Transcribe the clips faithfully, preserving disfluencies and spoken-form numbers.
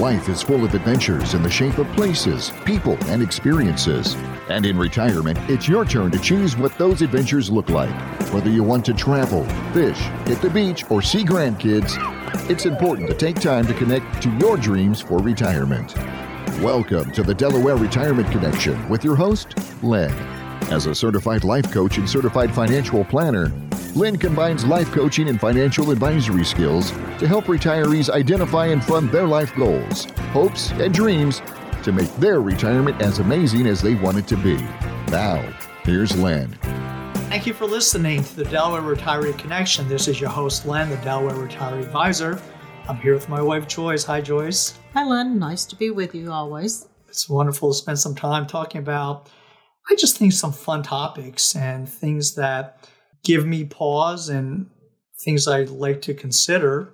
Life is full of adventures in the shape of places, people, and experiences. And in retirement, it's your turn to choose what those adventures look like. Whether you want to travel, fish, hit the beach, or see grandkids, it's important to take time to connect to your dreams for retirement. Welcome to the Delaware Retirement Connection with your host, Len. As a certified life coach and certified financial planner, Len combines life coaching and financial advisory skills to help retirees identify and fund their life goals, hopes, and dreams to make their retirement as amazing as they want it to be. Now, here's Len. Thank you for listening to the Delaware Retiree Connection. This is your host, Len, the Delaware Retiree Advisor. I'm here with my wife, Joyce. Hi, Joyce. Hi, Len. Nice to be with you always. It's wonderful to spend some time talking about, I just think, some fun topics and things that give me pause and things I'd like to consider.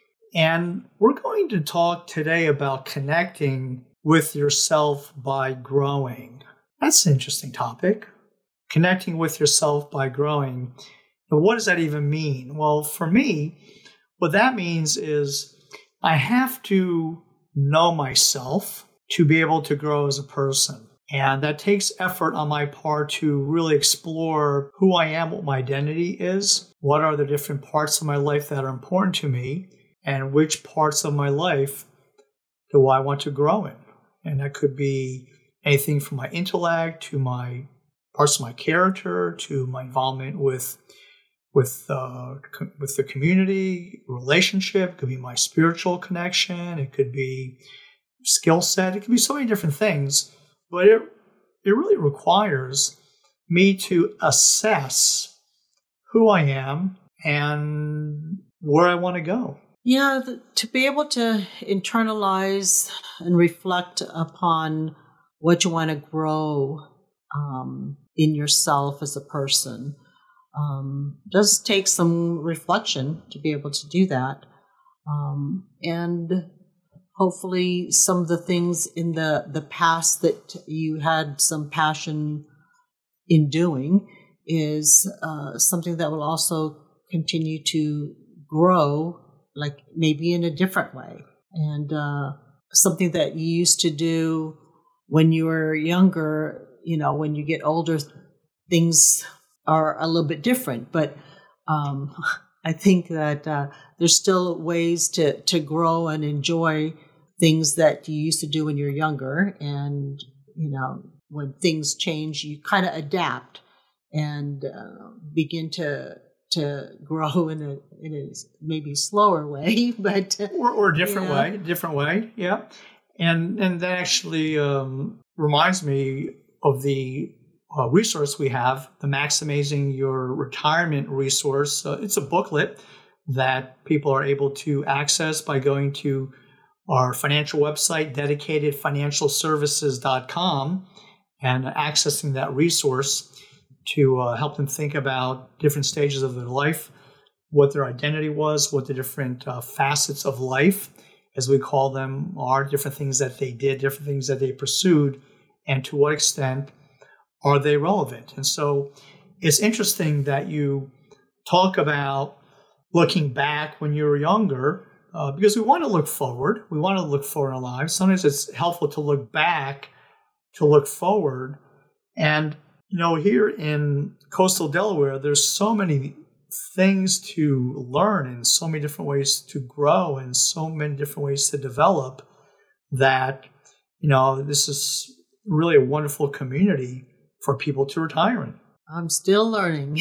And we're going to talk today about connecting with yourself by growing. That's an interesting topic. Connecting with yourself by growing. But what does that even mean? Well, for me, what that means is I have to know myself to be able to grow as a person. And that takes effort on my part to really explore who I am, what my identity is, what are the different parts of my life that are important to me, and which parts of my life do I want to grow in. And that could be anything from my intellect to my parts of my character to my involvement with with uh, co- with the community, relationship. It could be my spiritual connection. It could be skill set. It could be so many different things. But it it really requires me to assess who I am and where I want to go. Yeah, the, to be able to internalize and reflect upon what you want to grow um, in yourself as a person um, does take some reflection to be able to do that. Um, and hopefully some of the things in the, the past that you had some passion in doing is uh, something that will also continue to grow, like maybe in a different way. And uh, something that you used to do when you were younger, you know, when you get older, things are a little bit different. But um, I think that uh, there's still ways to, to grow and enjoy things that you used to do when you're younger. And, you know, when things change, you kind of adapt and uh, begin to to grow in a, in a maybe slower way, but or, or a different yeah. way, different way, yeah. And and that actually um, reminds me of the uh, resource we have, the Maximizing Your Retirement resource. Uh, it's a booklet that people are able to access by going to our financial website, dedicated financial services dot com, and accessing that resource to uh, help them think about different stages of their life, what their identity was, what the different uh, facets of life, as we call them, are, different things that they did, different things that they pursued, and to what extent are they relevant. And so it's interesting that you talk about looking back when you were younger, uh, because we want to look forward. We want to look forward in our lives. Sometimes it's helpful to look back to look forward. And you know, here in coastal Delaware, there's so many things to learn and so many different ways to grow and so many different ways to develop that, you know, this is really a wonderful community for people to retire in. I'm still learning.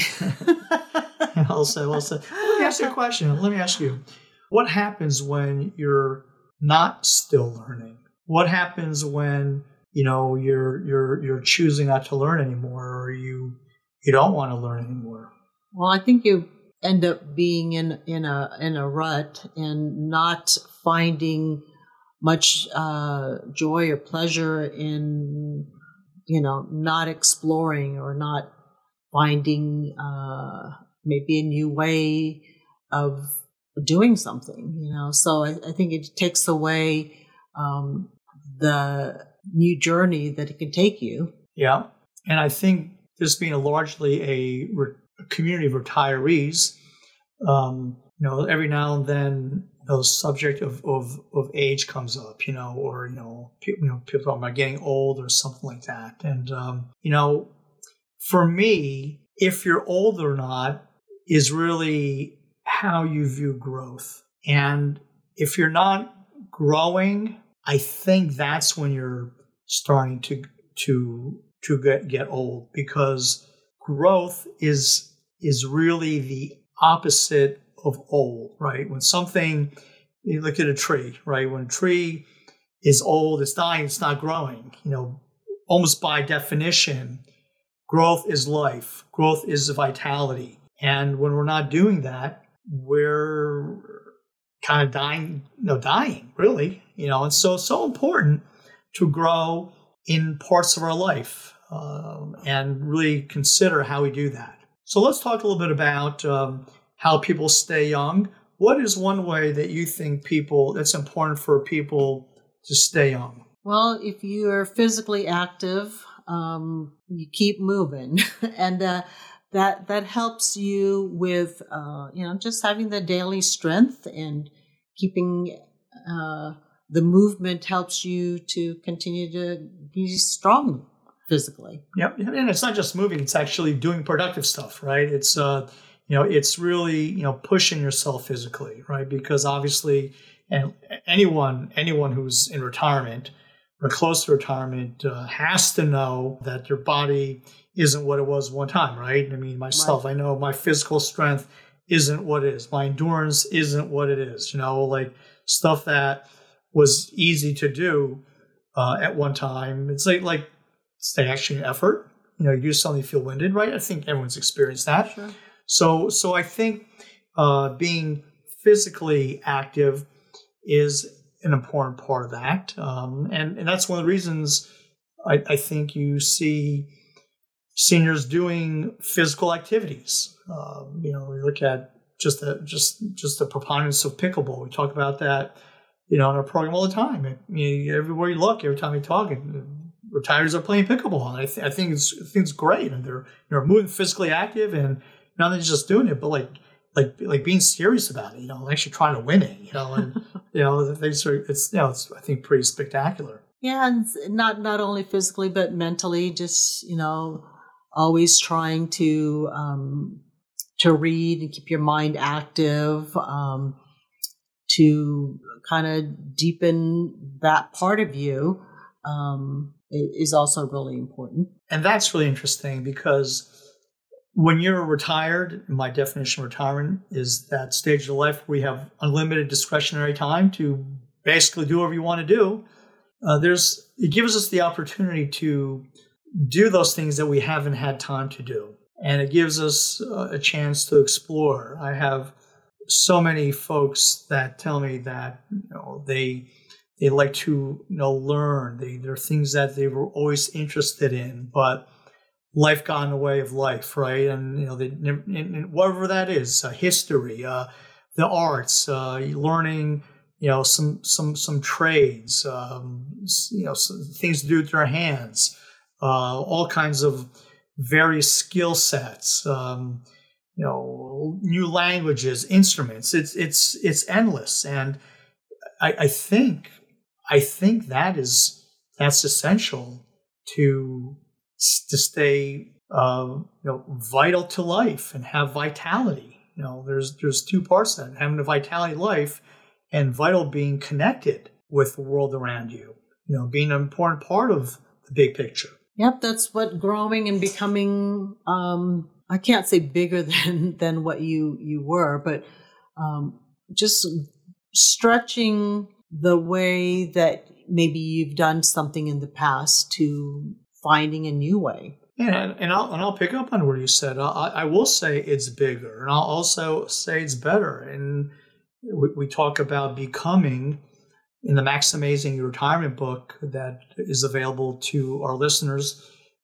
I'll say, well, say, let me ask you a question. Let me ask you, what happens when you're not still learning? What happens when you know, you're you're you're choosing not to learn anymore, or you you don't want to learn anymore? Well, I think you end up being in in a in a rut and not finding much uh, joy or pleasure in, you know, not exploring or not finding uh, maybe a new way of doing something. You know, so I, I think it takes away um, the new journey that it can take you. Yeah. And I think this being a largely a, re- a community of retirees, um, you know, every now and then the subject of, of, of age comes up, you know, or, you know, people, you know, people talking about getting old or something like that. And, um, you know, for me, if you're old or not is really how you view growth. And if you're not growing, I think that's when you're starting to to to get, get old, because growth is is really the opposite of old, right? When something, you look at a tree, right? When a tree is old, it's dying, it's not growing. You know, almost by definition, growth is life. Growth is vitality. And when we're not doing that, we're kind of dying, you know, dying, really. You know, and so it's so important to grow in parts of our life um, and really consider how we do that. So let's talk a little bit about um, how people stay young. What is one way that you think people, that's important for people to stay young? Well, if you're physically active, um, you keep moving, and uh, that that helps you with uh, you know, just having the daily strength, and keeping uh, the movement helps you to continue to be strong physically. Yep, and it's not just moving; it's actually doing productive stuff, right? It's uh, you know, it's really, you know, pushing yourself physically, right? Because obviously, and anyone anyone who's in retirement or close to retirement uh, has to know that their body isn't what it was one time, right? I mean, myself, right. I know my physical strength isn't what it is. My endurance isn't what it is. You know, like stuff that was easy to do uh, at one time. It's like like it's actually an effort. You know, you do something, you feel winded, right? I think everyone's experienced that. Sure. So, so I think uh, being physically active is an important part of that, um, and and that's one of the reasons I, I think you see seniors doing physical activities. Um, you know, we look at just the just just the preponderance of pickleball. We talk about that, you know, in our program all the time. I mean, everywhere you look, every time we talk, retirees are playing pickleball, and I, th- I think it's I think it's great, and they're you know moving physically active, and not only just doing it, but like like like being serious about it. You know, actually trying to win it. You know, and you know they sort of, it's you know it's I think pretty spectacular. Yeah, and not not only physically but mentally, just you know. Always trying to um, to read and keep your mind active, um, to kind of deepen that part of you um, is also really important. And that's really interesting, because when you're retired, my definition of retirement is that stage of life where you have unlimited discretionary time to basically do whatever you want to do. Uh, there's it gives us the opportunity to do those things that we haven't had time to do. And it gives us uh, a chance to explore. I have so many folks that tell me that, you know, they they like to, you know, learn. They, there are things that they were always interested in, but life got in the way of life, right? And, you know, they, and whatever that is, uh, history, uh, the arts, uh, learning, you know, some some some trades, um, you know, some things to do with their hands. Uh, all kinds of various skill sets, um, you know, new languages, instruments. It's it's it's endless, and I, I think I think that is that's essential to to stay uh, you know vital to life and have vitality. You know, there's there's two parts to that: having a vitality life, and vital being connected with the world around you. You know, being an important part of the big picture. Yep, that's what growing and becoming, um, I can't say bigger than, than what you, you were, but um, just stretching the way that maybe you've done something in the past to finding a new way. Yeah, and I'll, and I'll pick up on what you said. I, I will say it's bigger, and I'll also say it's better. And we, we talk about becoming in the Maximizing Your Retirement book that is available to our listeners.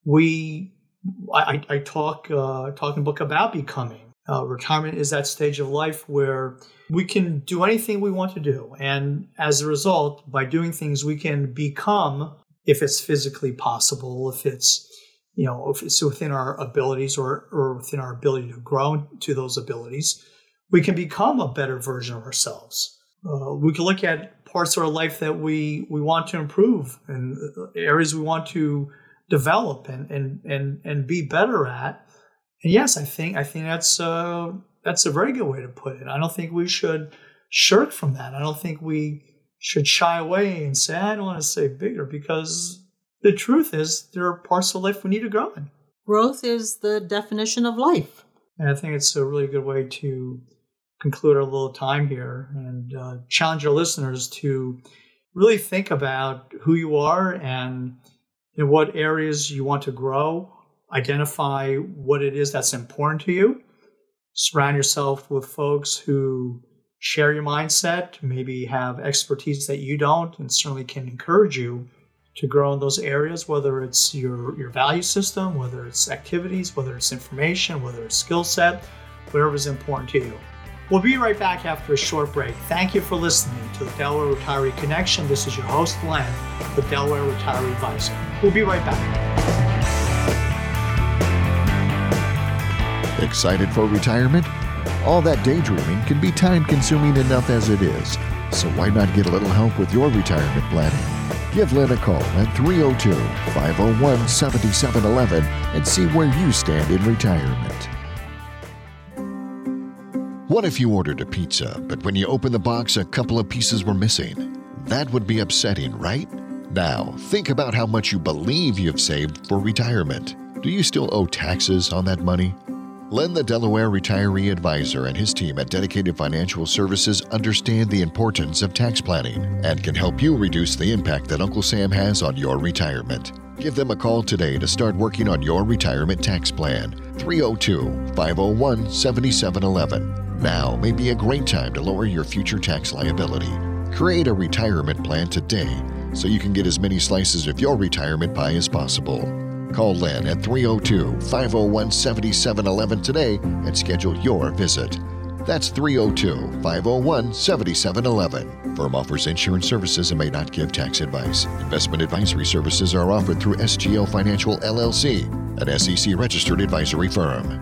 We, I, I talk, uh, talking book about becoming. Uh, retirement is that stage of life where we can do anything we want to do, and as a result, by doing things, we can become, if it's physically possible, if it's you know, if it's within our abilities or or within our ability to grow to those abilities, we can become a better version of ourselves. Uh, we can look at parts of our life that we, we want to improve and areas we want to develop and, and, and, and be better at. And yes, I think I think that's uh, that's a very good way to put it. I don't think we should shirk from that. I don't think we should shy away and say, I don't want to say bigger, because the truth is there are parts of life we need to grow in. Growth is the definition of life. And I think it's a really good way to conclude our little time here and uh, challenge our listeners to really think about who you are and in what areas you want to grow. Identify what it is that's important to you. Surround yourself with folks who share your mindset, maybe have expertise that you don't, and certainly can encourage you to grow in those areas, whether it's your, your value system, whether it's activities, whether it's information, whether it's skill set, whatever is important to you. We'll be right back after a short break. Thank you for listening to the Delaware Retiree Connection. This is your host, Len, the Delaware Retiree Advisor. We'll be right back. Excited for retirement? All that daydreaming can be time-consuming enough as it is. So why not get a little help with your retirement planning? Give Len a call at three oh two, five oh one, seven seven one one and see where you stand in retirement. What if you ordered a pizza, but when you opened the box, a couple of pieces were missing? That would be upsetting, right? Now, think about how much you believe you've saved for retirement. Do you still owe taxes on that money? Len, the Delaware Retiree Advisor, and his team at Dedicated Financial Services understand the importance of tax planning and can help you reduce the impact that Uncle Sam has on your retirement. Give them a call today to start working on your retirement tax plan. three oh two, five oh one, seven seven one one. Now may be a great time to lower your future tax liability. Create a retirement plan today so you can get as many slices of your retirement pie as possible. Call Len at three oh two, five oh one, seven seven one one today and schedule your visit. That's three oh two, five oh one, seven seven one one. Firm offers insurance services and may not give tax advice. Investment advisory services are offered through S G L Financial L L C, an S E C-registered advisory firm.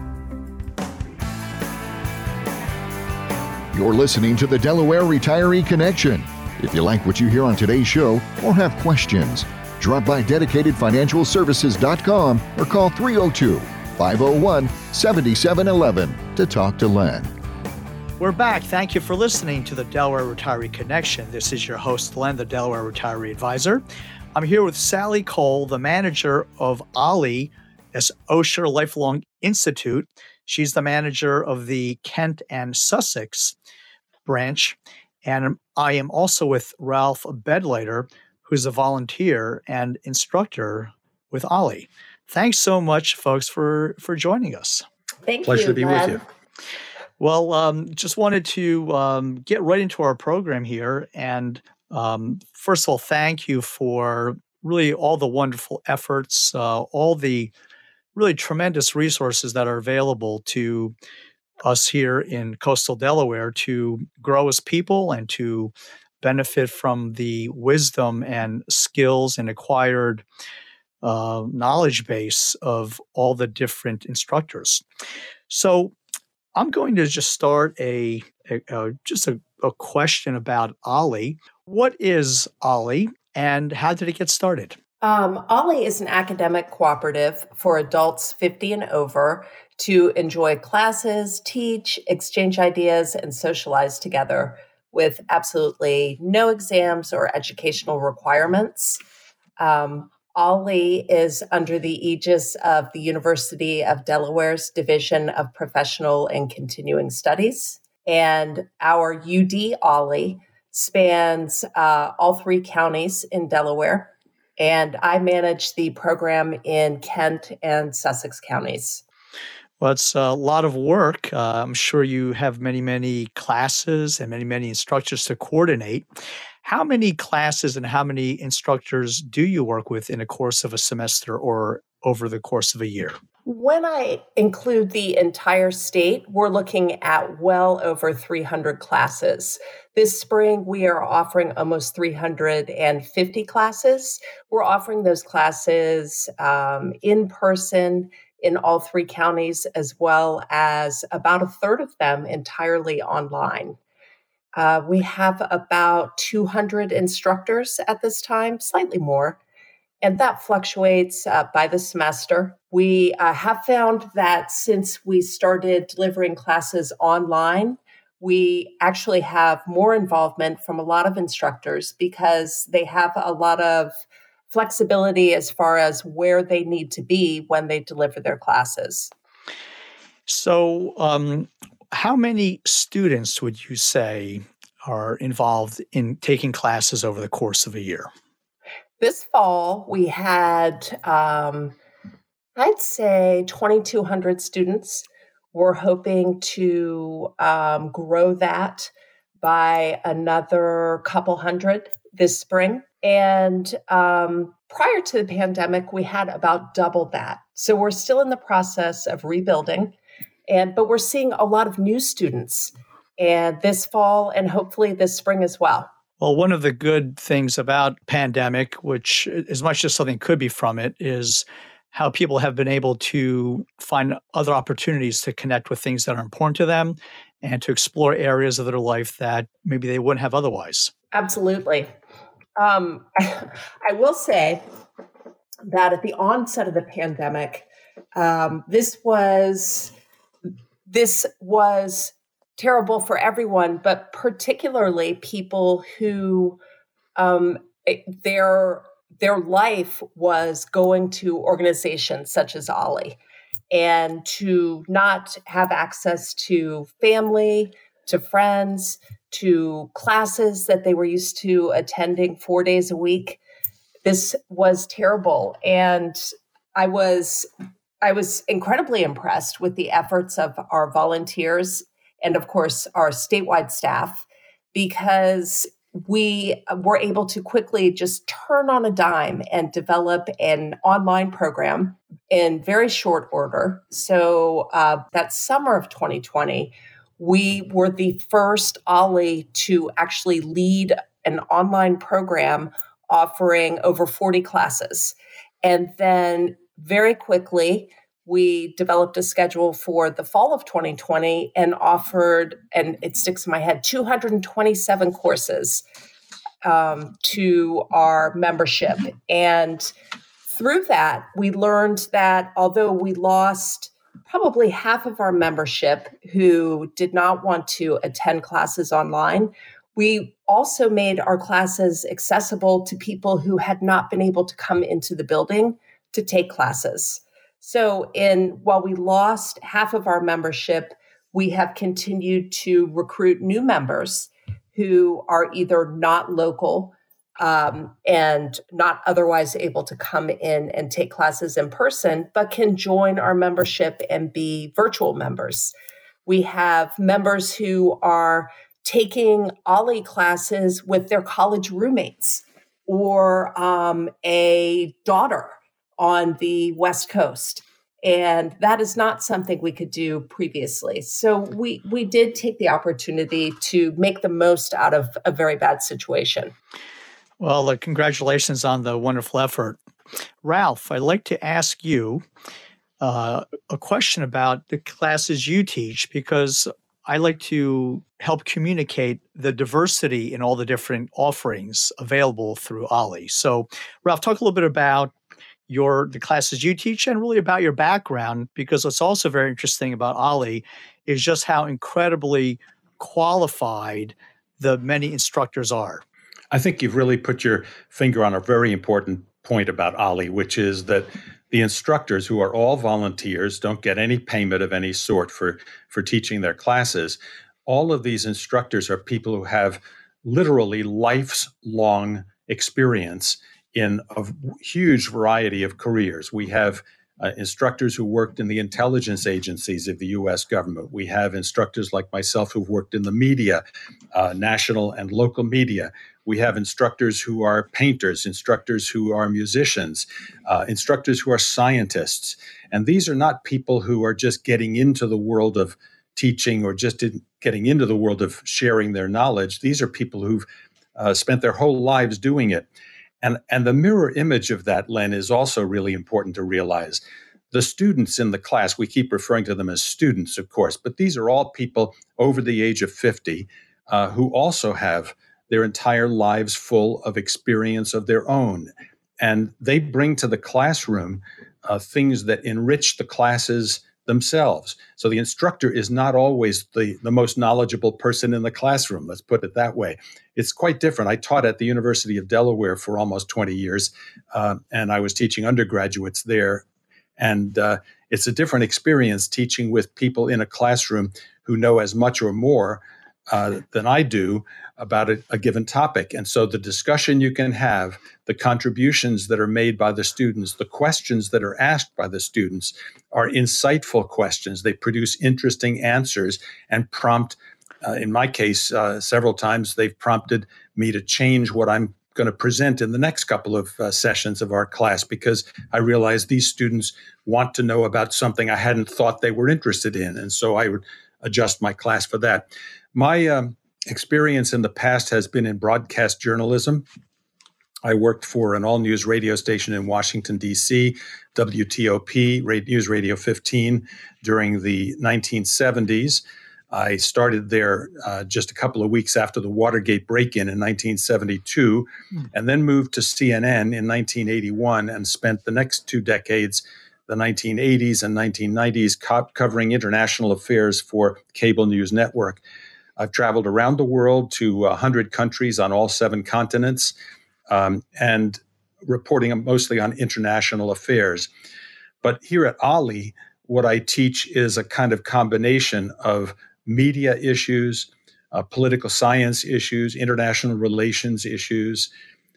You're listening to the Delaware Retiree Connection. If you like what you hear on today's show or have questions, drop by dedicated financial services dot com or call three oh two, five oh one, seven seven one one to talk to Len. We're back. Thank you for listening to the Delaware Retiree Connection. This is your host, Len, the Delaware Retiree Advisor. I'm here with Sally Cole, the manager of OLLI, that's Osher Lifelong Institute. She's the manager of the Kent and Sussex branch. And I am also with Ralph Bedlater, who's a volunteer and instructor with OLLI. Thanks so much, folks, for, for joining us. Thank Pleasure you, to be Len. with you. Well, um, just wanted to um, get right into our program here. And um, first of all, thank you for really all the wonderful efforts, uh, all the really tremendous resources that are available to us here in coastal Delaware to grow as people and to benefit from the wisdom and skills and acquired uh, knowledge base of all the different instructors. So I'm going to just start a, a, a just a, a question about OLLI. What is OLLI and how did it get started? Um, OLLI is an academic cooperative for adults fifty and over to enjoy classes, teach, exchange ideas, and socialize together with absolutely no exams or educational requirements. Um, OLLI is under the aegis of the University of Delaware's Division of Professional and Continuing Studies. And our U D OLLI spans uh, all three counties in Delaware. And I manage the program in Kent and Sussex counties. Well, it's a lot of work. Uh, I'm sure you have many, many classes and many, many instructors to coordinate. How many classes and how many instructors do you work with in a course of a semester or over the course of a year? When I include the entire state, we're looking at well over three hundred classes. This spring, we are offering almost three hundred fifty classes. We're offering those classes um, in person in all three counties, as well as about a third of them entirely online. Uh, we have about two hundred instructors at this time, slightly more, and that fluctuates uh, by the semester. We uh, have found that since we started delivering classes online, we actually have more involvement from a lot of instructors because they have a lot of flexibility as far as where they need to be when they deliver their classes. So, um, how many students would you say are involved in taking classes over the course of a year? This fall, we had, um, I'd say, twenty-two hundred students. We're hoping to um, grow that by another couple hundred this spring. And um, prior to the pandemic, we had about double that. So we're still in the process of rebuilding, and but we're seeing a lot of new students, and this fall and hopefully this spring as well. Well, one of the good things about pandemic, which as much as something could be from it, is how people have been able to find other opportunities to connect with things that are important to them and to explore areas of their life that maybe they wouldn't have otherwise. Absolutely. Um, I will say that at the onset of the pandemic, um, this was this was terrible for everyone, but particularly people who um, their their life was going to organizations such as OLLI, and to not have access to family, to friends, to classes that they were used to attending four days a week. This was terrible. And I was I was incredibly impressed with the efforts of our volunteers and, of course, our statewide staff, because we were able to quickly just turn on a dime and develop an online program in very short order. So uh, that summer of twenty twenty, we were the first OLLI to actually lead an online program offering over forty classes. And then very quickly, we developed a schedule for the fall of twenty twenty and offered, and it sticks in my head, two hundred twenty-seven courses um, to our membership. And through that, we learned that although we lost probably half of our membership who did not want to attend classes online, we also made our classes accessible to people who had not been able to come into the building to take classes. So in while we lost half of our membership, we have continued to recruit new members who are either not local um, and not otherwise able to come in and take classes in person, but can join our membership and be virtual members. We have members who are taking OLLI classes with their college roommates or um, a daughter on the West Coast. And that is not something we could do previously. So we we did take the opportunity to make the most out of a very bad situation. Well, uh, congratulations on the wonderful effort. Ralph, I'd like to ask you uh, a question about the classes you teach, because I like to help communicate the diversity in all the different offerings available through OLLI. So, Ralph, talk a little bit about your the classes you teach and really about your background, because what's also very interesting about OLLI is just how incredibly qualified the many instructors are. I think you've really put your finger on a very important point about OLLI, which is that the instructors, who are all volunteers, don't get any payment of any sort for, for teaching their classes. All of these instructors are people who have literally life's long experience in a huge variety of careers. We have uh, instructors who worked in the intelligence agencies of the U S government. We have instructors like myself who've worked in the media, uh, national and local media. We have instructors who are painters, instructors who are musicians, uh, instructors who are scientists. And these are not people who are just getting into the world of teaching or just in, getting into the world of sharing their knowledge. These are people who've uh, spent their whole lives doing it. And, and the mirror image of that, Len, is also really important to realize. The students in the class, we keep referring to them as students, of course, but these are all people over the age of fifty uh, who also have their entire lives full of experience of their own. And they bring to the classroom uh, things that enrich the classes themselves. So the instructor is not always the, the most knowledgeable person in the classroom, let's put it that way. It's quite different. I taught at the University of Delaware for almost twenty years, uh, and I was teaching undergraduates there. And uh, it's a different experience teaching with people in a classroom who know as much or more uh, than I do about a, a given topic. And so the discussion you can have, the contributions that are made by the students, the questions that are asked by the students are insightful questions. They produce interesting answers and prompt, uh, in my case, uh, several times they've prompted me to change what I'm going to present in the next couple of uh, sessions of our class, because I realized these students want to know about something I hadn't thought they were interested in. And so I would adjust my class for that. My um, experience in the past has been in broadcast journalism. I worked for an all-news radio station in Washington, D C, W T O P, News Radio fifteen, during the nineteen seventies. I started there uh, just a couple of weeks after the Watergate break-in in nineteen seventy-two, mm. and then moved to C N N in nineteen eighty-one and spent the next two decades, the nineteen eighties and nineteen nineties, co- covering international affairs for Cable News Network. I've traveled around the world to one hundred countries on all seven continents, um, and reporting mostly on international affairs. But here at Ollie, what I teach is a kind of combination of media issues, uh, political science issues, international relations issues.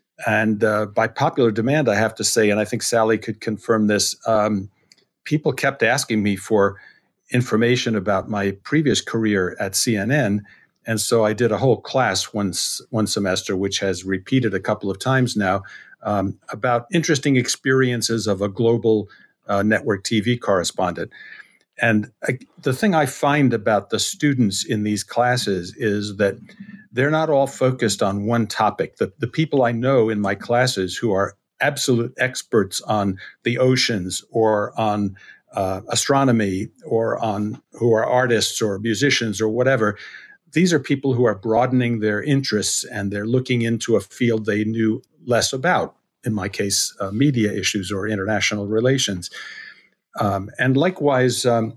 And uh, by popular demand, I have to say, and I think Sally could confirm this, um, people kept asking me for information about my previous career at C N N. And so I did a whole class once, one semester, which has repeated a couple of times now, um, about interesting experiences of a global uh, network T V correspondent. And I, the thing I find about the students in these classes is that they're not all focused on one topic. The, the people I know in my classes who are absolute experts on the oceans or on uh, astronomy or on who are artists or musicians or whatever, these are people who are broadening their interests and they're looking into a field they knew less about, in my case, uh, media issues or international relations. Um, and likewise, um,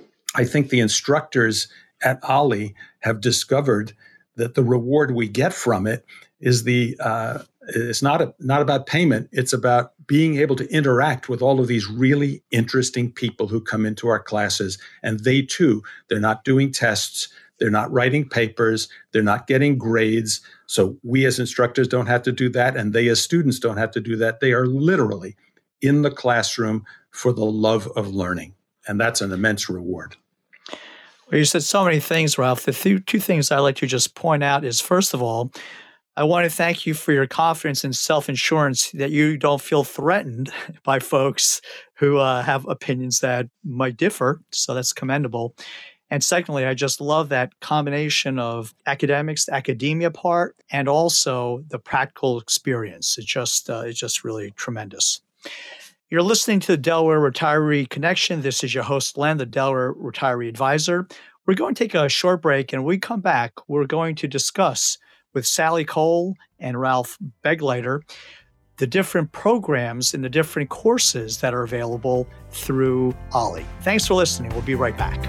I think the instructors at Ollie have discovered that the reward we get from it is the uh, it's not a, not about payment. It's about being able to interact with all of these really interesting people who come into our classes, and they too, they're not doing tests, they're not writing papers, they're not getting grades. So we as instructors don't have to do that, and they as students don't have to do that. They are literally in the classroom for the love of learning. And that's an immense reward. Well, you said so many things, Ralph. The th- two things I'd like to just point out is, first of all, I want to thank you for your confidence in self-insurance, that you don't feel threatened by folks who uh, have opinions that might differ. So that's commendable. And secondly, I just love that combination of academics, the academia part, and also the practical experience. It just, uh, it's just really tremendous. You're listening to the Delaware Retiree Connection. This is your host, Len, the Delaware Retiree Advisor. We're going to take a short break, and when we come back, we're going to discuss with Sally Cole and Ralph Begleiter the different programs and the different courses that are available through Ollie. Thanks for listening. We'll be right back.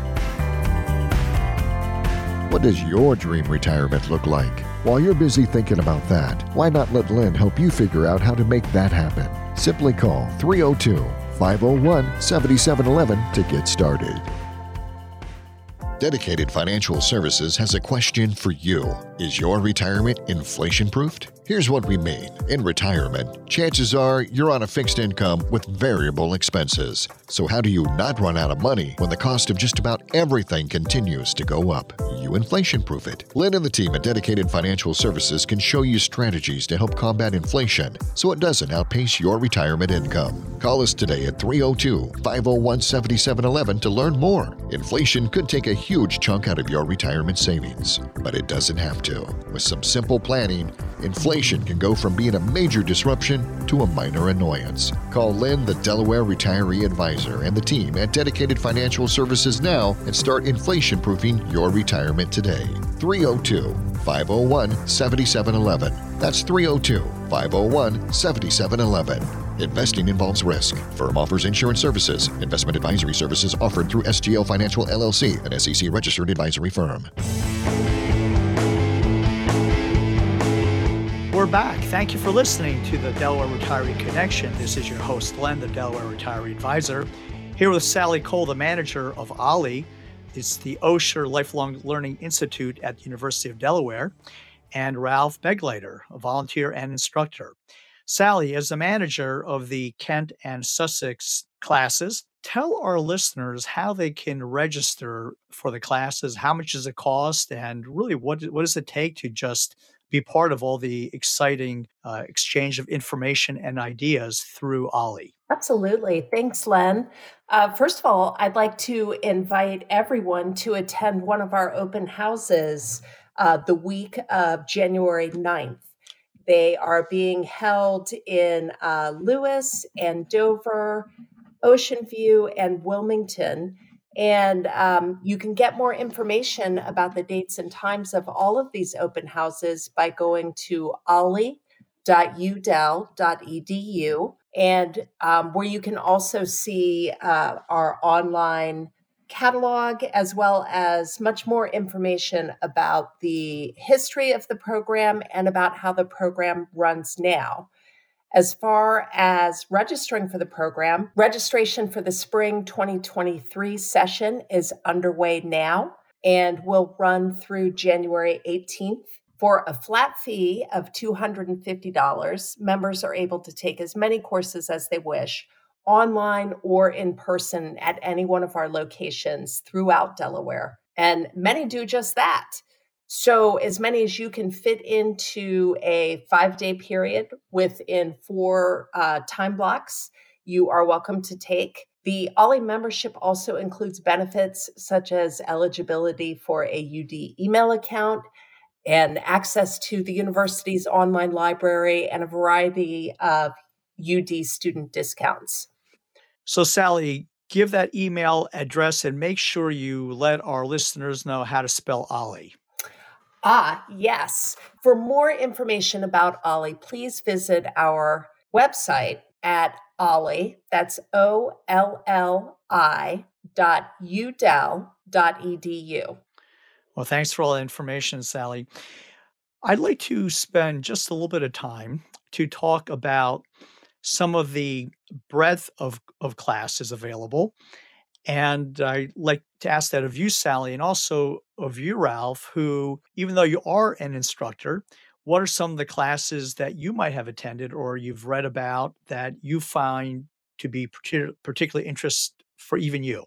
What does your dream retirement look like? While you're busy thinking about that, why not let Lynn help you figure out how to make that happen? Simply call three oh two, five oh one, seven seven one one to get started. Dedicated Financial Services has a question for you. Is your retirement inflation-proofed? Here's what we mean. In retirement, chances are you're on a fixed income with variable expenses. So how do you not run out of money when the cost of just about everything continues to go up? You inflation-proof it. Lynn and the team at Dedicated Financial Services can show you strategies to help combat inflation so it doesn't outpace your retirement income. Call us today at three oh two, five oh one, seven seven one one to learn more. Inflation could take a huge chunk out of your retirement savings, but it doesn't have to. to. With some simple planning, inflation can go from being a major disruption to a minor annoyance. Call Lynn, the Delaware Retiree Advisor, and the team at Dedicated Financial Services now and start inflation-proofing your retirement today. three oh two, five oh one, seven seven one one. That's three oh two, five oh one, seven seven one one. Investing involves risk. Firm offers insurance services. Investment advisory services offered through S G L Financial L L C, an S E C-registered advisory firm. We're back. Thank you for listening to the Delaware Retiree Connection. This is your host, Len, the Delaware Retiree Advisor, here with Sally Cole, the manager of OLLI. It's the Osher Lifelong Learning Institute at the University of Delaware, and Ralph Begleiter, a volunteer and instructor. Sally, as the manager of the Kent and Sussex classes, tell our listeners how they can register for the classes, how much does it cost, and really what, what does it take to just be part of all the exciting uh, exchange of information and ideas through OLLI? Absolutely. Thanks, Len. Uh, first of all, I'd like to invite everyone to attend one of our open houses uh, the week of January ninth. They are being held in uh, Lewis and Dover, Ocean View, and Wilmington. And um, you can get more information about the dates and times of all of these open houses by going to olli dot u del dot e d u, and um, where you can also see uh, our online catalog, as well as much more information about the history of the program and about how the program runs now. As far as registering for the program, registration for the spring twenty twenty-three session is underway now and will run through January eighteenth. For a flat fee of two hundred fifty dollars, members are able to take as many courses as they wish, online or in person at any one of our locations throughout Delaware. And many do just that. So as many as you can fit into a five-day period within four uh, time blocks, you are welcome to take. The OLLI membership also includes benefits such as eligibility for a U D email account and access to the university's online library and a variety of U D student discounts. So, Sally, give that email address and make sure you let our listeners know how to spell OLLI. Ah, yes. For more information about OLLI, please visit our website at OLLI, that's O L L I dot U del dot E D U. Well, thanks for all that information, Sally. I'd like to spend just a little bit of time to talk about some of the breadth of, of classes available. And I'd like to ask that of you, Sally, and also of you, Ralph, who, even though you are an instructor, what are some of the classes that you might have attended or you've read about that you find to be partic- particularly interest for even you?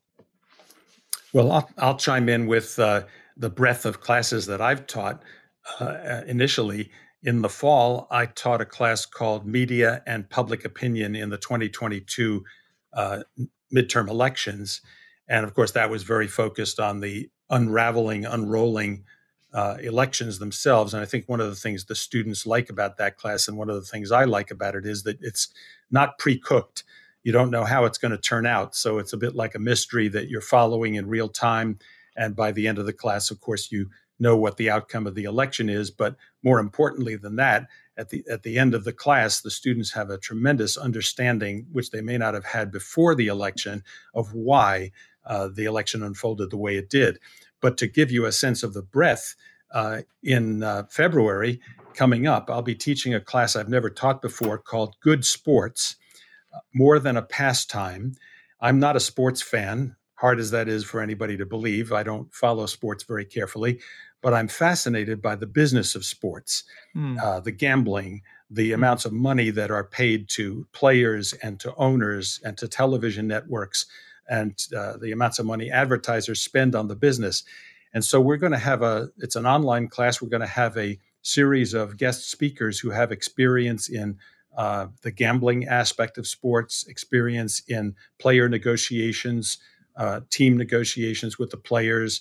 Well, I'll, I'll chime in with uh, the breadth of classes that I've taught. Uh, initially, in the fall, I taught a class called Media and Public Opinion in the twenty twenty-two uh, midterm elections. And of course, that was very focused on the unraveling, unrolling uh, elections themselves. And I think one of the things the students like about that class, and one of the things I like about it, is that it's not pre-cooked. You don't know how it's going to turn out. So it's a bit like a mystery that you're following in real time. And by the end of the class, of course, you know what the outcome of the election is. But more importantly than that, at the at the end of the class, the students have a tremendous understanding, which they may not have had before the election, of why uh, the election unfolded the way it did. But to give you a sense of the breadth, uh, in uh, February coming up, I'll be teaching a class I've never taught before called Good Sports, More Than a Pastime. I'm not a sports fan, hard as that is for anybody to believe. I don't follow sports very carefully, but I'm fascinated by the business of sports, mm. uh, the gambling, the mm. amounts of money that are paid to players and to owners and to television networks, and uh, the amounts of money advertisers spend on the business. And so we're going to have a, it's an online class. We're going to have a series of guest speakers who have experience in uh, the gambling aspect of sports, experience in player negotiations, uh, team negotiations with the players,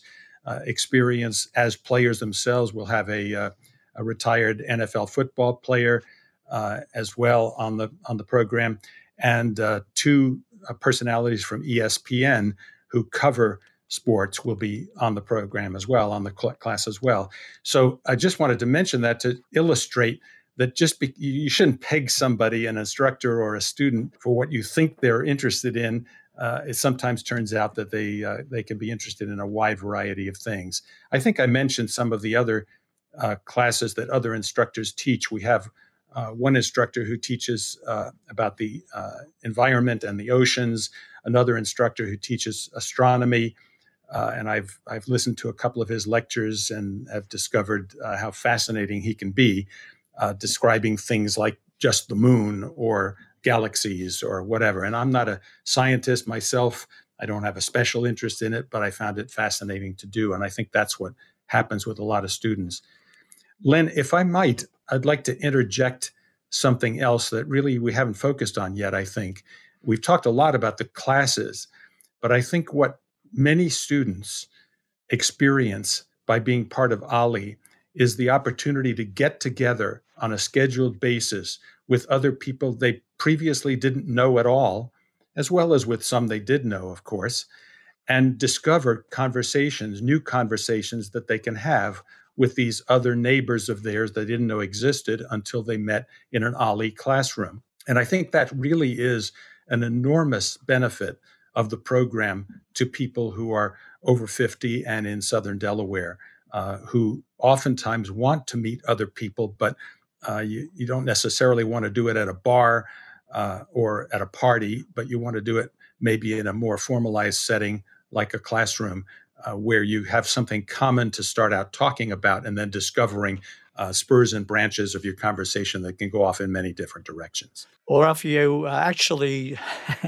uh, experience as players themselves. We'll have a, uh, a retired N F L football player uh, as well on the on the program, and uh, two uh, personalities from E S P N who cover sports will be on the program as well, on the cl- class as well. So I just wanted to mention that to illustrate that just be, you shouldn't peg somebody, an instructor or a student, for what you think they're interested in. Uh, it sometimes turns out that they uh, they can be interested in a wide variety of things. I think I mentioned some of the other uh, classes that other instructors teach. We have uh, one instructor who teaches uh, about the uh, environment and the oceans, another instructor who teaches astronomy. Uh, and I've I've listened to a couple of his lectures and have discovered uh, how fascinating he can be, uh, describing things like just the moon or galaxies or whatever. And I'm not a scientist myself. I don't have a special interest in it, but I found it fascinating to do. And I think that's what happens with a lot of students. Len, if I might, I'd like to interject something else that really we haven't focused on yet, I think. We've talked a lot about the classes, but I think what many students experience by being part of OLLI is the opportunity to get together on a scheduled basis with other people they previously didn't know at all, as well as with some they did know, of course, and discover conversations, new conversations that they can have with these other neighbors of theirs they didn't know existed until they met in an OLLI classroom. And I think that really is an enormous benefit of the program to people who are over fifty and in Southern Delaware, uh, who oftentimes want to meet other people, but uh, you, you don't necessarily want to do it at a bar uh, or at a party, but you want to do it maybe in a more formalized setting like a classroom uh, where you have something common to start out talking about and then discovering uh, spurs and branches of your conversation that can go off in many different directions. Well, Ralph, you uh, actually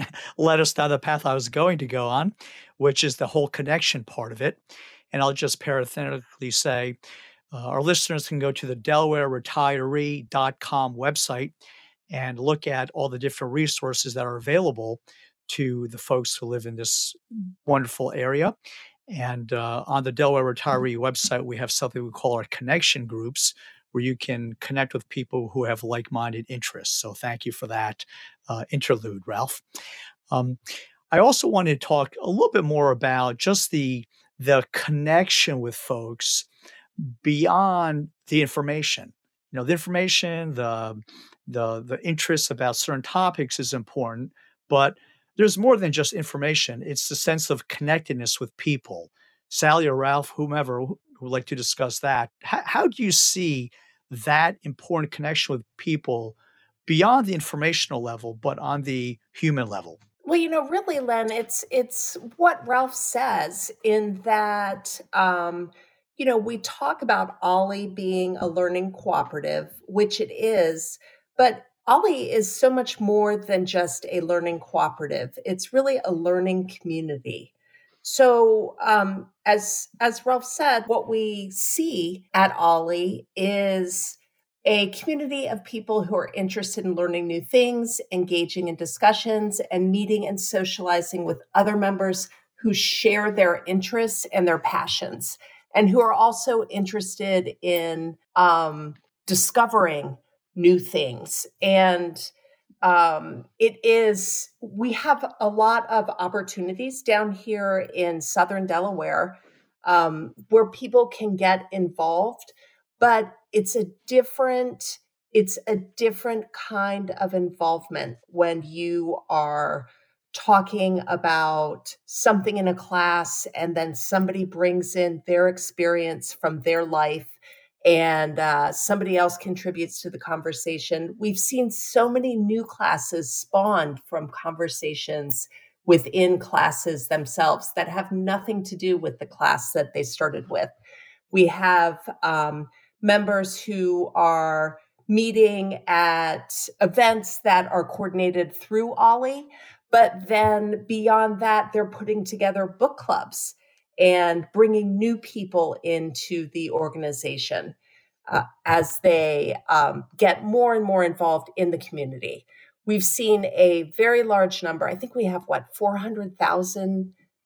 led us down the path I was going to go on, which is the whole connection part of it. And I'll just parenthetically say, uh, our listeners can go to the Delaware Retiree dot com website and look at all the different resources that are available to the folks who live in this wonderful area. And uh, on the Delaware Retiree website, we have something we call our connection groups, where you can connect with people who have like-minded interests. So thank you for that uh, interlude, Ralph. Um, I also wanted to talk a little bit more about just the the connection with folks beyond the information. You know, the information, the the the interest about certain topics is important, but there's more than just information. It's the sense of connectedness with people. Sally or Ralph, whomever who would like to discuss that. How, how do you see that important connection with people beyond the informational level, but on the human level? Well, you know, really, Len, it's it's what Ralph says in that, um, you know, we talk about OLLI being a learning cooperative, which it is, but OLLI is so much more than just a learning cooperative. It's really a learning community. So um, as, as Ralph said, what we see at OLLI is a community of people who are interested in learning new things, engaging in discussions, and meeting and socializing with other members who share their interests and their passions, and who are also interested in um, discovering new things. And um, it is, we have a lot of opportunities down here in Southern Delaware um, where people can get involved, but it's a different, it's a different kind of involvement when you are talking about something in a class and then somebody brings in their experience from their life and uh, somebody else contributes to the conversation. We've seen so many new classes spawned from conversations within classes themselves that have nothing to do with the class that they started with. We have um, members who are meeting at events that are coordinated through OLLI, but then beyond that, they're putting together book clubs and bringing new people into the organization uh, as they um, get more and more involved in the community. We've seen a very large number. I think we have, what, four hundred thousand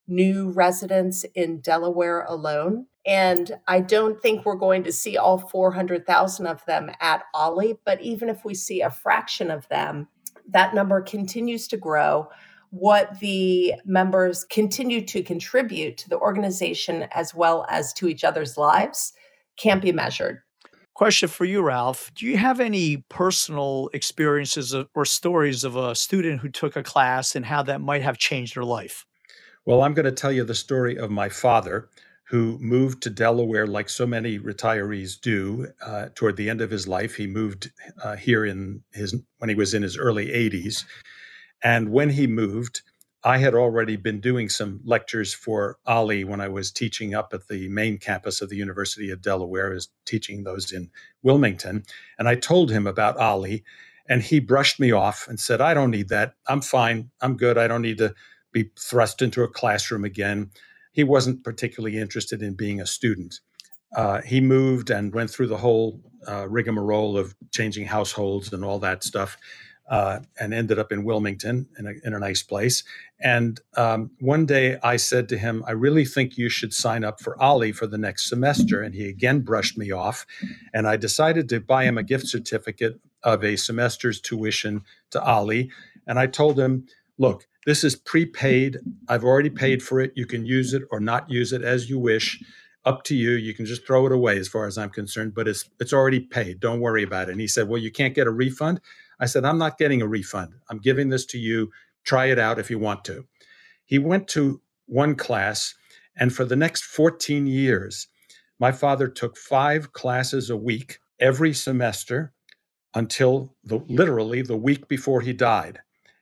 new residents in Delaware alone. And I don't think we're going to see all four hundred thousand of them at Ollie, but even if we see a fraction of them, that number continues to grow. What the members continue to contribute to the organization as well as to each other's lives can't be measured. Question for you, Ralph. Do you have any personal experiences of, or stories of a student who took a class and how that might have changed their life? Well, I'm going to tell you the story of my father, who moved to Delaware like so many retirees do uh, toward the end of his life. He moved uh, here in his when he was in his early eighties. And when he moved, I had already been doing some lectures for Ollie when I was teaching up at the main campus of the University of Delaware. I was teaching those in Wilmington. And I told him about Ollie, and he brushed me off and said, I don't need that. I'm fine. I'm good. I don't need to be thrust into a classroom again. He wasn't particularly interested in being a student. Uh, he moved and went through the whole uh, rigmarole of changing households and all that stuff, uh, and ended up in Wilmington in a, in a nice place. And um, one day I said to him, I really think you should sign up for Ollie for the next semester. And he again brushed me off. And I decided to buy him a gift certificate of a semester's tuition to Ollie. And I told him, look, this is prepaid. I've already paid for it. You can use it or not use it as you wish. Up to you. You can just throw it away as far as I'm concerned, but it's it's already paid. Don't worry about it. And he said, well, you can't get a refund. I said, I'm not getting a refund. I'm giving this to you. Try it out if you want to. He went to one class, and for the next fourteen years, my father took five classes a week every semester until the, literally the week before he died.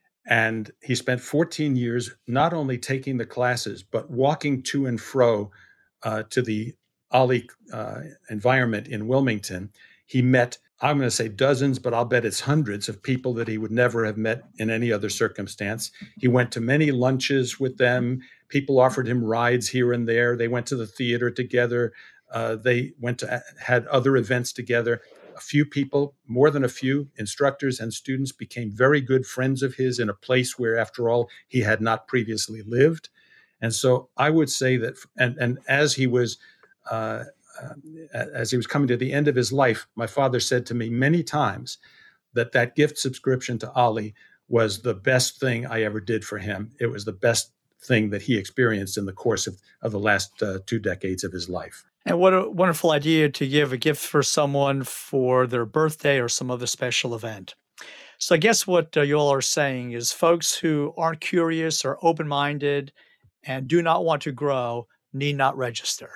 And he spent fourteen years not only taking the classes, but walking to and fro uh, to the Ollie uh, environment in Wilmington. He met, I'm going to say dozens, but I'll bet it's hundreds of people that he would never have met in any other circumstance. He went to many lunches with them. People offered him rides here and there. They went to the theater together. Uh, they went to had other events together. A few people, more than a few, instructors and students became very good friends of his in a place where, after all, he had not previously lived. And so I would say that, and, and as he was uh, uh, as he was coming to the end of his life, my father said to me many times that that gift subscription to Ollie was the best thing I ever did for him. It was the best thing that he experienced in the course of, of the last uh, two decades of his life. And what a wonderful idea to give a gift for someone for their birthday or some other special event. So I guess what uh, you all are saying is folks who aren't curious or open-minded and do not want to grow need not register.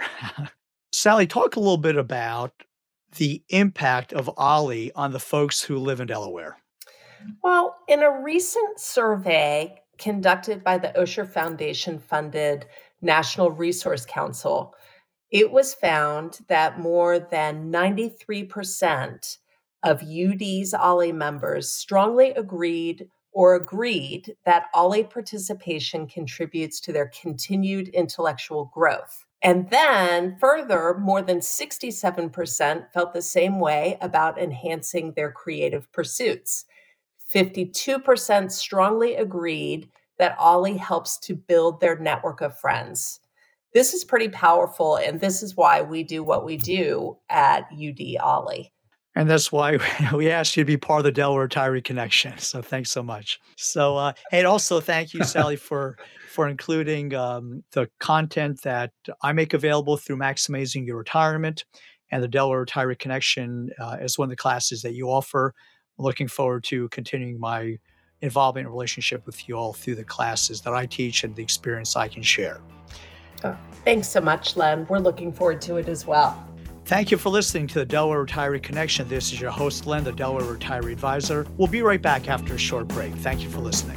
Sally, talk a little bit about the impact of Ollie on the folks who live in Delaware. Well, in a recent survey conducted by the Osher Foundation-funded National Resource Council, it was found that more than ninety-three percent of U D's Ollie members strongly agreed or agreed that Ollie participation contributes to their continued intellectual growth. And then further, more than sixty-seven percent felt the same way about enhancing their creative pursuits. fifty-two percent strongly agreed that Ollie helps to build their network of friends. This is pretty powerful, and this is why we do what we do at U D Ollie. And that's why we asked you to be part of the Delaware Retiree Connection. So thanks so much. So, uh, and also thank you, Sally, for for including um, the content that I make available through Maximizing Your Retirement and the Delaware Retiree Connection uh, as one of the classes that you offer. I'm looking forward to continuing my involvement and relationship with you all through the classes that I teach and the experience I can share. Oh, thanks so much, Len. We're looking forward to it as well. Thank you for listening to the Delaware Retiree Connection. This is your host, Len, the Delaware Retiree Advisor. We'll be right back after a short break. Thank you for listening.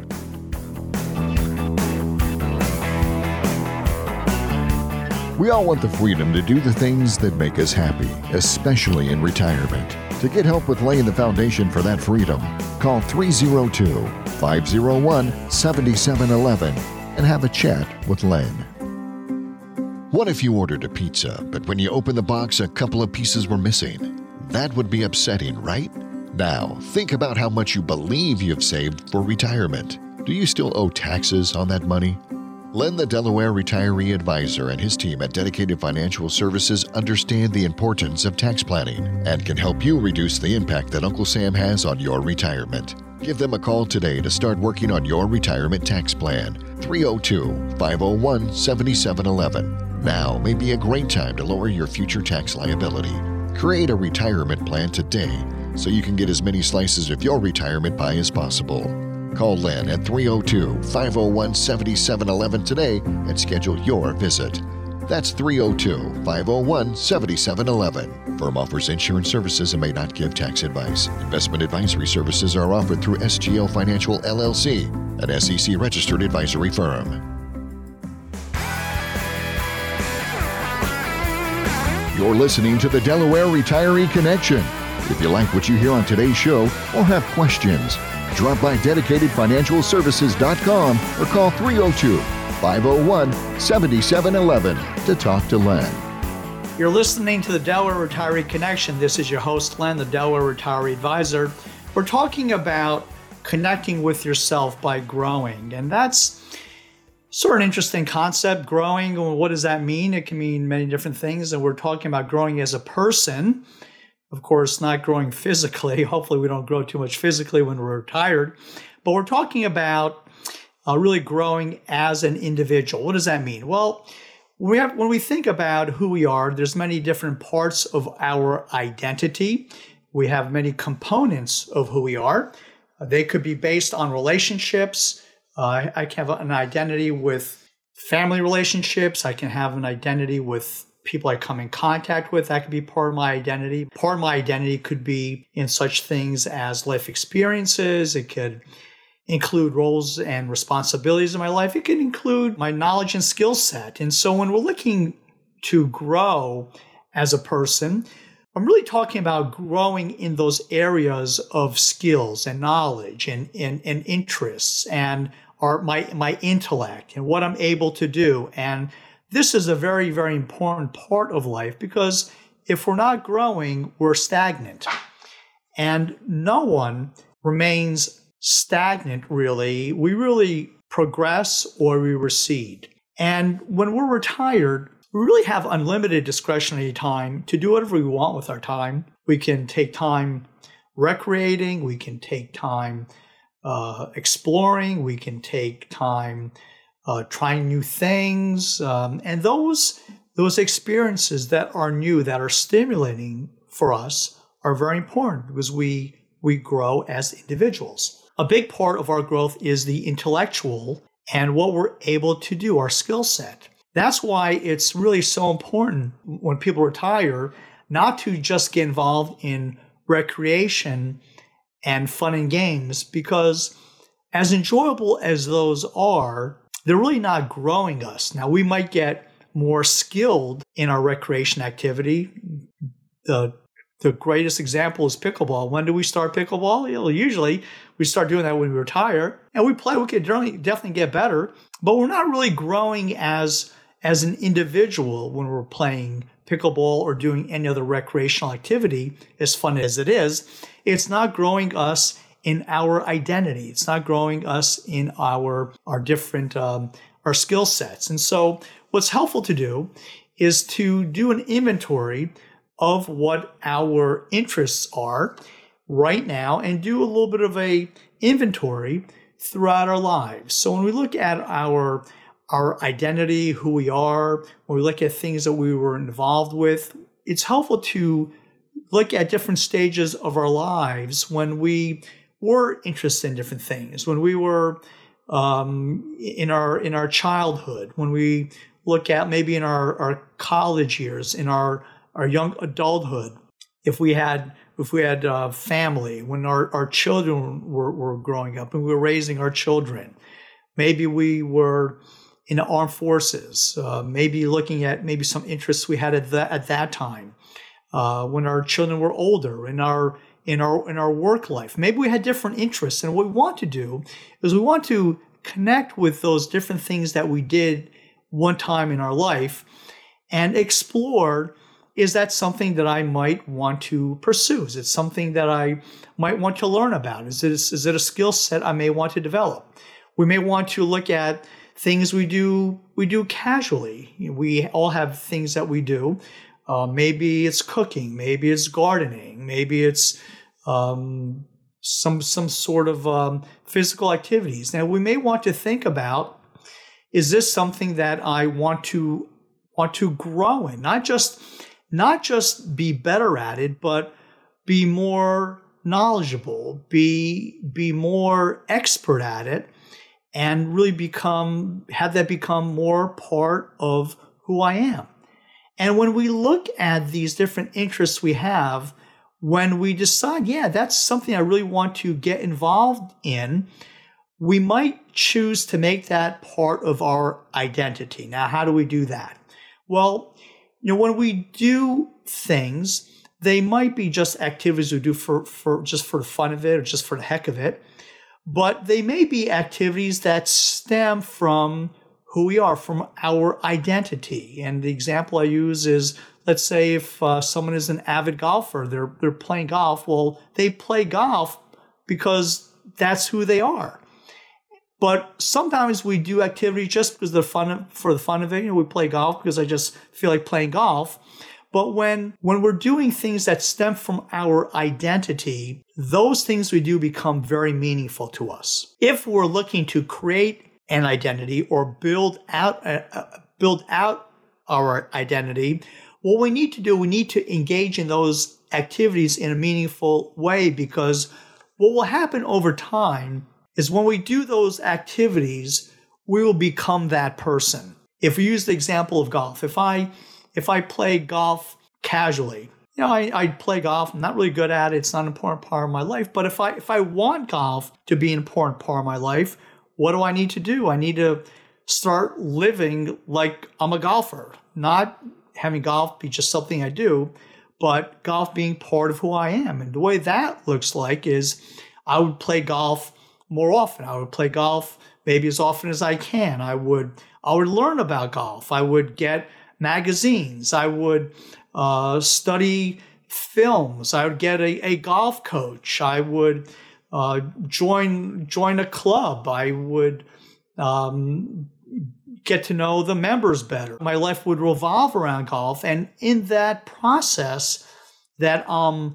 We all want the freedom to do the things that make us happy, especially in retirement. To get help with laying the foundation for that freedom, call three oh two, five oh one, seven seven one one and have a chat with Len. What if you ordered a pizza, but when you opened the box, a couple of pieces were missing? That would be upsetting, right? Now, think about how much you believe you've saved for retirement. Do you still owe taxes on that money? Len, the Delaware retiree advisor, and his team at Dedicated Financial Services understand the importance of tax planning and can help you reduce the impact that Uncle Sam has on your retirement. Give them a call today to start working on your retirement tax plan. three oh two, five oh one, seven seven one one. Now may be a great time to lower your future tax liability. Create a retirement plan today so you can get as many slices of your retirement pie as possible. Call Len at three oh two, five oh one, seven seven one one today and schedule your visit. That's three oh two, five oh one, seven seven one one. Firm offers insurance services and may not give tax advice. Investment advisory services are offered through S G O Financial L L C, an S E C-registered advisory firm. You're listening to the Delaware Retiree Connection. If you like what you hear on today's show or have questions, drop by dedicated financial services dot com or call three oh two, five oh one, seven seven one one to talk to Len. You're listening to the Delaware Retiree Connection. This is your host, Len, the Delaware Retiree Advisor. We're talking about connecting with yourself by growing, and that's sort of an interesting concept, growing. What does that mean? It can mean many different things, and we're talking about growing as a person. Of course, not growing physically. Hopefully we don't grow too much physically when we're retired. But we're talking about uh, really growing as an individual. What does that mean? Well, when we, have, when we think about who we are, there's many different parts of our identity. We have many components of who we are. Uh, they could be based on relationships. Uh, I can have an identity with family relationships. I can have an identity with people I come in contact with. That could be part of my identity. Part of my identity could be in such things as life experiences. It could include roles and responsibilities in my life. It could include my knowledge and skill set. And so when we're looking to grow as a person, I'm really talking about growing in those areas of skills and knowledge and, and, and interests and our, my, my intellect and what I'm able to do. And this is a very, very important part of life because if we're not growing, we're stagnant. And no one remains stagnant, really. We really progress or we recede. And when we're retired, we really have unlimited discretionary time to do whatever we want with our time. We can take time recreating. We can take time uh, exploring. We can take time Uh, trying new things, um, and those those experiences that are new, that are stimulating for us, are very important because we we grow as individuals. A big part of our growth is the intellectual and what we're able to do, our skill set. That's why it's really so important when people retire not to just get involved in recreation and fun and games, because as enjoyable as those are, they're really not growing us. Now, we might get more skilled in our recreation activity. The, the greatest example is pickleball. When do we start pickleball? You know, usually we start doing that when we retire. And we play, we can definitely get better, but we're not really growing as, as an individual when we're playing pickleball or doing any other recreational activity, as fun as it is. It's not growing us in our identity. It's not growing us in our our different um, our skill sets. And so what's helpful to do is to do an inventory of what our interests are right now and do a little bit of a inventory throughout our lives. So when we look at our our identity, who we are, when we look at things that we were involved with, it's helpful to look at different stages of our lives when we were interested in different things, when we were um, in our in our childhood, when we look at maybe in our, our college years, in our, our young adulthood, if we had if we had uh, family, when our, our children were, were growing up and we were raising our children, maybe we were in the armed forces, uh, maybe looking at maybe some interests we had at that at that time, uh, when our children were older, in our in our in our work life. Maybe we had different interests, and what we want to do is we want to connect with those different things that we did one time in our life and explore, is that something that I might want to pursue? Is it something that I might want to learn about? Is it, is it a skill set I may want to develop? We may want to look at things we do we do casually. We all have things that we do. Uh, maybe it's cooking, maybe it's gardening, maybe it's um, some some sort of um, physical activities. Now, we may want to think about, is this something that I want to want to grow in? Not just not just be better at it, but be more knowledgeable, be be more expert at it, and really become have that become more part of who I am. And when we look at these different interests we have, when we decide, yeah, that's something I really want to get involved in, we might choose to make that part of our identity. Now, how do we do that? Well, you know, when we do things, they might be just activities we do for, for just for the fun of it or just for the heck of it, but they may be activities that stem from who we are, from our identity. And the example I use is, let's say if uh, someone is an avid golfer, they're they're playing golf. Well, they play golf because that's who they are. But sometimes we do activities just because they're fun for the fun of it. You know, we play golf because I just feel like playing golf. But when when we're doing things that stem from our identity, those things we do become very meaningful to us. If we're looking to create an identity or build out uh, build out our identity, what we need to do, we need to engage in those activities in a meaningful way, because what will happen over time is when we do those activities, we will become that person. If we use the example of golf, if I if I play golf casually, you know, I, I play golf, I'm not really good at it, it's not an important part of my life, but if I if I want golf to be an important part of my life, what do I need to do? I need to start living like I'm a golfer, not having golf be just something I do, but golf being part of who I am. And the way that looks like is I would play golf more often. I would play golf maybe as often as I can. I would I would learn about golf. I would get magazines. I would uh, study films. I would get a, a golf coach. I would uh, join join a club. I would um, get to know the members better. My life would revolve around golf. And in that process that I'm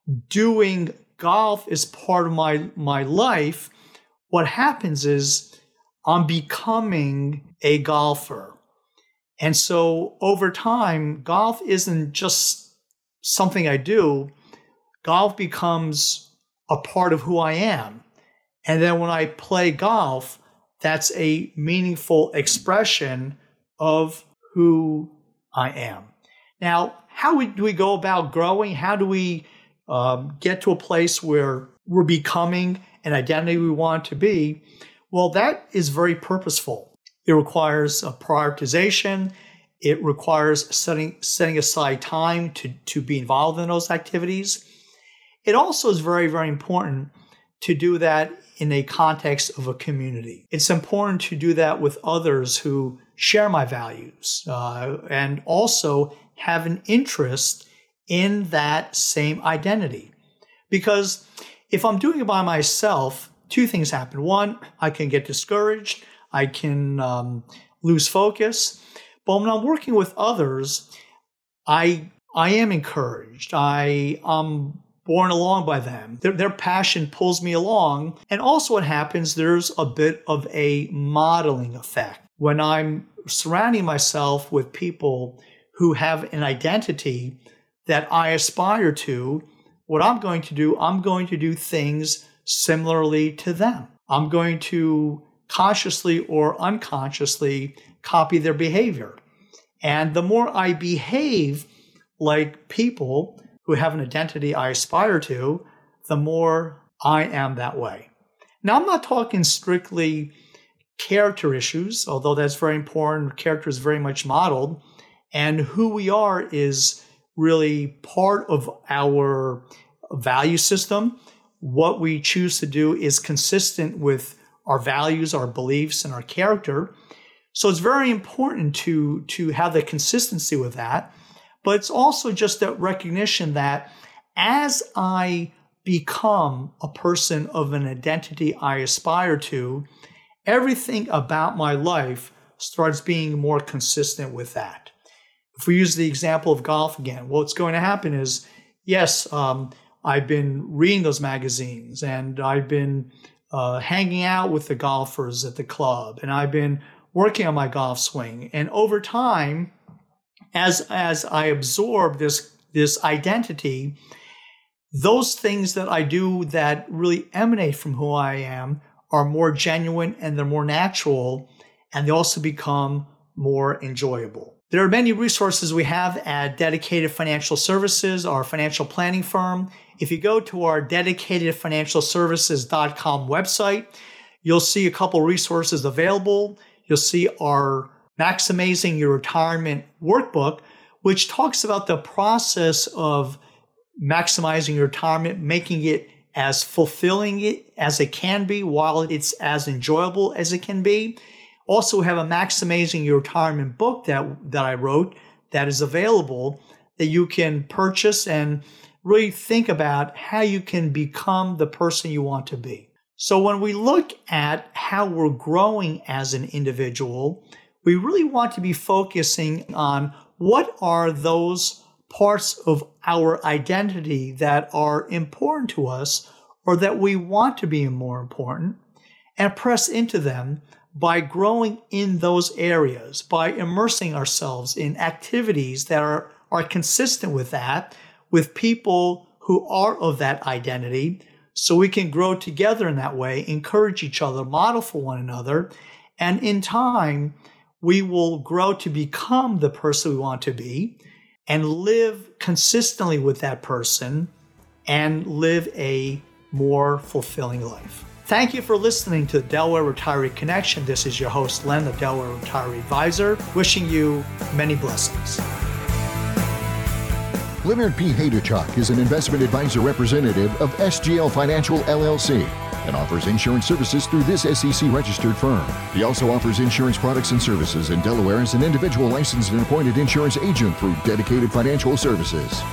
doing golf as part of my, my life, what happens is I'm becoming a golfer. And so over time, golf isn't just something I do. Golf becomes a part of who I am. And then when I play golf, that's a meaningful expression of who I am. Now, how do we go about growing? How do we um, get to a place where we're becoming an identity we want to be? Well, that is very purposeful. It requires a prioritization. It requires setting, setting aside time to, to be involved in those activities. It also is very, very important to do that in a context of a community. It's important to do that with others who share my values uh, and also have an interest in that same identity. Because if I'm doing it by myself, two things happen. One, I can get discouraged. I can um, lose focus. But when I'm working with others, I I am encouraged. I am borne along by them. Their, their passion pulls me along. And also what happens, there's a bit of a modeling effect. When I'm surrounding myself with people who have an identity that I aspire to, what I'm going to do, I'm going to do things similarly to them. I'm going to consciously or unconsciously copy their behavior. And the more I behave like people who have an identity I aspire to, the more I am that way. Now, I'm not talking strictly character issues, although that's very important. Character is very much modeled. And who we are is really part of our value system. What we choose to do is consistent with our values, our beliefs, and our character. So it's very important to, to have the consistency with that. But it's also just that recognition that as I become a person of an identity I aspire to, everything about my life starts being more consistent with that. If we use the example of golf again, what's going to happen is, yes, um, I've been reading those magazines, and I've been uh, hanging out with the golfers at the club, and I've been working on my golf swing. And over time, as as I absorb this this identity, those things that I do that really emanate from who I am are more genuine, and they're more natural, and they also become more enjoyable. There are many resources we have at Dedicated Financial Services, our financial planning firm. If you go to our dedicated financial services dot com website, you'll see a couple resources available. You'll see our Maximizing Your Retirement workbook, which talks about the process of maximizing your retirement, making it as fulfilling as it can be while it's as enjoyable as it can be. Also, we have a Maximizing Your Retirement book that, that I wrote that is available that you can purchase and really think about how you can become the person you want to be. So when we look at how we're growing as an individual, we really want to be focusing on what are those parts of our identity that are important to us or that we want to be more important, and press into them by growing in those areas, by immersing ourselves in activities that are, are consistent with that, with people who are of that identity, so we can grow together in that way, encourage each other, model for one another, and in time, we will grow to become the person we want to be and live consistently with that person and live a more fulfilling life. Thank you for listening to the Delaware Retiree Connection. This is your host, Len, the Delaware Retiree Advisor, wishing you many blessings. Leonard P. Hayduchak is an investment advisor representative of S G L Financial L L C and offers insurance services through this S E C-registered firm. He also offers insurance products and services in Delaware as an individual licensed and appointed insurance agent through Dedicated Financial Services.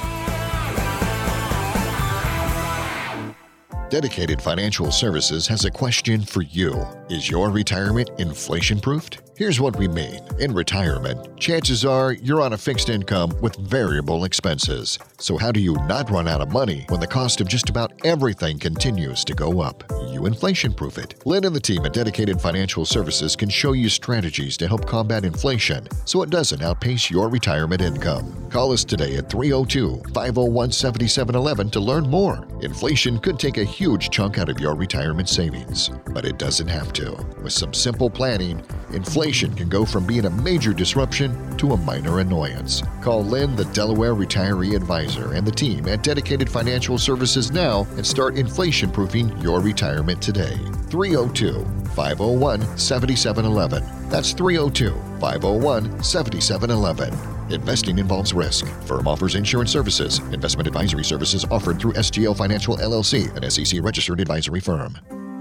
Dedicated Financial Services has a question for you. Is your retirement inflation-proofed? Here's what we mean. In retirement, chances are you're on a fixed income with variable expenses. So how do you not run out of money when the cost of just about everything continues to go up? You inflation-proof it. Lynn and the team at Dedicated Financial Services can show you strategies to help combat inflation so it doesn't outpace your retirement income. Call us today at three oh two, five oh one, seven seven one one to learn more. Inflation could take a huge chunk out of your retirement savings, but it doesn't have to. With some simple planning, inflation can go from being a major disruption to a minor annoyance. Call Lynn, the Delaware Retiree Advisor, and the team at Dedicated Financial Services now and start inflation-proofing your retirement today. three oh two, five oh one, seven seven one one. That's three oh two, five oh one, seven seven one one. Investing involves risk. Firm offers insurance services. Investment advisory services offered through S G L Financial L L C, an S E C-registered advisory firm.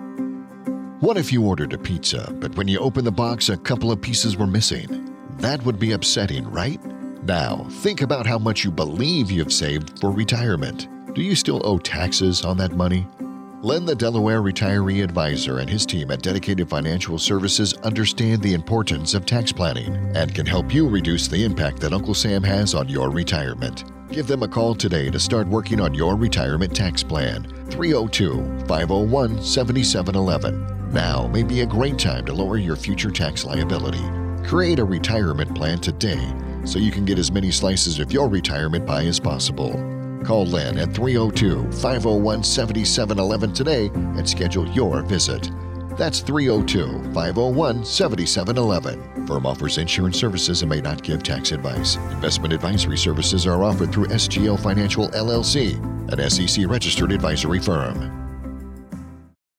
What if you ordered a pizza, but when you opened the box, a couple of pieces were missing? That would be upsetting, right? Now, think about how much you believe you've saved for retirement. Do you still owe taxes on that money? Len, the Delaware Retiree Advisor, and his team at Dedicated Financial Services understand the importance of tax planning and can help you reduce the impact that Uncle Sam has on your retirement. Give them a call today to start working on your retirement tax plan. three oh two, five oh one, seven seven one one. Now may be a great time to lower your future tax liability. Create a retirement plan today so you can get as many slices of your retirement pie as possible. Call Len at three oh two, five oh one, seven seven one one today and schedule your visit. That's three oh two, five oh one, seven seven one one. Firm offers insurance services and may not give tax advice. Investment advisory services are offered through S G L Financial L L C, an S E C-registered advisory firm.